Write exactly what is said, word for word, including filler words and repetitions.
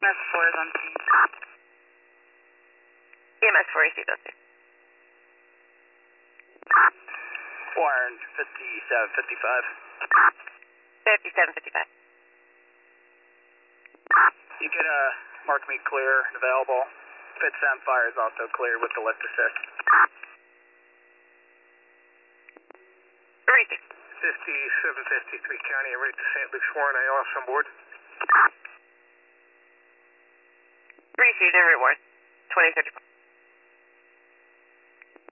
S four is on scene. E M S four received those two. Warren fifty-seven fifty-five. fifty-seven fifty-five. You can uh, mark me clear and available. Fit Sam Fire is also clear with the lift assist. Received. fifty-seven fifty-three County, en route to Saint Luke's Warren, I also on board. Received and reward. twenty thirty-four.